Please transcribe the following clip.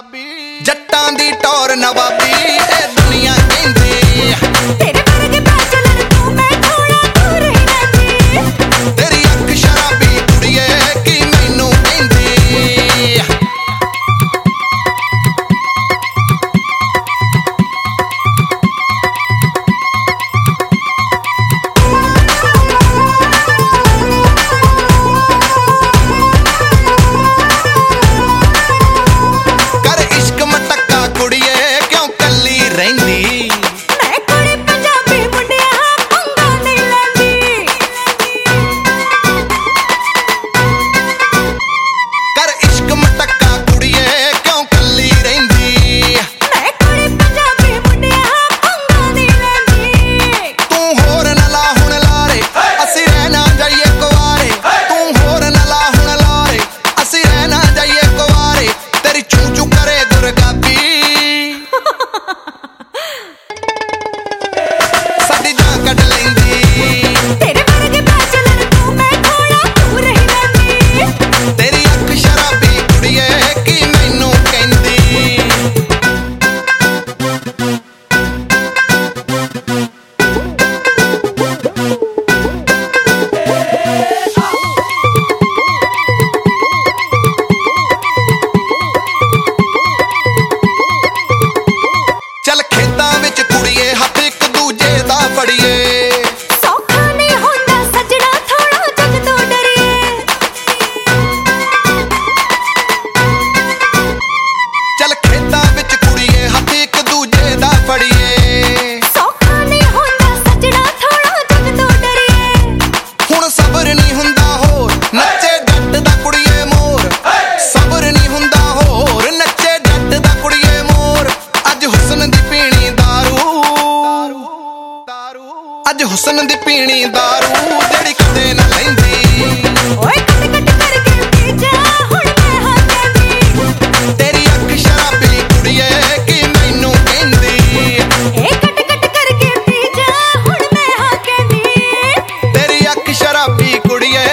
जट्टां दी टौर नवाबी ए दुनिया कहंदी तेरे वर्गे बैचलर तू मैं थोड़ा दूर ही रहंदी तेरी अख शराबी कुड़िए की मैनू कहंदी अज हुसन दी पीनी दारू जेड़ी कदे ना लैंदी ओए कट कट करके पी जा हुण मैं हां कहंदी तेरी अख शराबी कुड़िए की मैनू कहंदी ए कट कट करके पी जा हुण मैं हां कहंदी तेरी अख शराबी कुड़िए